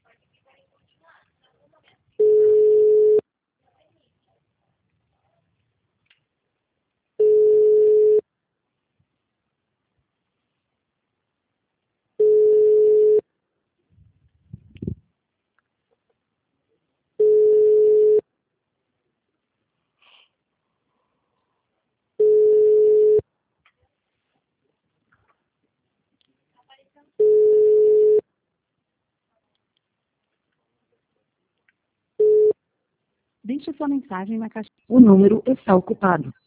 Deixe sua mensagem na caixa. O número está ocupado.